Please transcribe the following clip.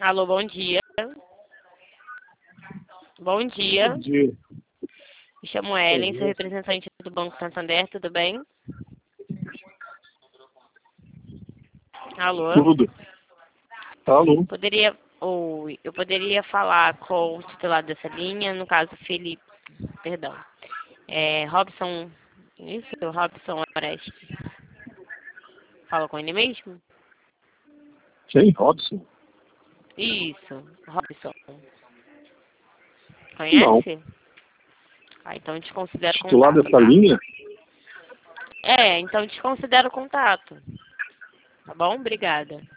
Alô, bom dia. Bom dia. Bom dia. Me chamo Ellen, sou representante do Banco Santander, tudo bem? Alô? Tudo. Alô? Eu poderia falar com o titular dessa linha, no caso, Felipe, perdão. Robson, isso? Robson Oreste. Fala com ele mesmo? Quem? Robson? Isso, Robson. Não. Conhece? Então desconsidero o Titular contato, dessa tá? linha? Então desconsidero o contato. Tá bom? Obrigada.